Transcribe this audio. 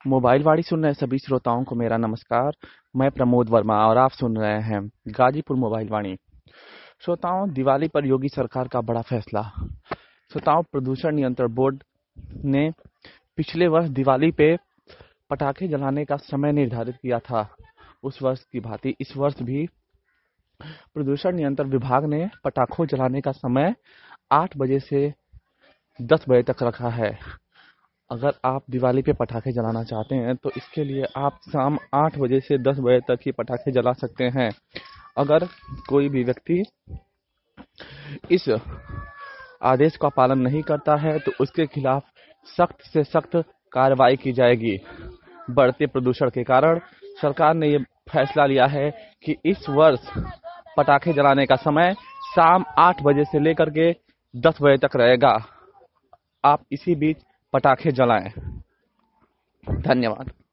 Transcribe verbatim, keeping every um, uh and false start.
Mobile वाणी सुन रहे सभी श्रोताओं को मेरा नमस्कार। मैं प्रमोद वर्मा और आप सुन रहे हैं गाजीपुर मोबाइल वाणी। श्रोताओं, दिवाली पर योगी सरकार का बड़ा फैसला। श्रोताओं, प्रदूषण नियंत्रण बोर्ड ने पिछले वर्ष दिवाली पे पटाखे जलाने का समय निर्धारित किया था। उस वर्ष की भांति इस वर्ष भी प्रदूषण नियंत्रण विभाग ने पटाखों जलाने का समय आठ बजे से दस बजे तक रखा है। अगर आप दिवाली पे पटाखे जलाना चाहते हैं तो इसके लिए आप शाम आठ बजे से दस बजे तक ही पटाखे जला सकते हैं। अगर कोई भी व्यक्ति इस आदेश का पालन नहीं करता है तो उसके खिलाफ सख्त से सख्त कार्रवाई की जाएगी। बढ़ते प्रदूषण के कारण सरकार ने ये फैसला लिया है कि इस वर्ष पटाखे जलाने का समय शाम आठ बजे से लेकर के दस बजे तक रहेगा। आप इसी बीच पटाखे जलाएं। धन्यवाद।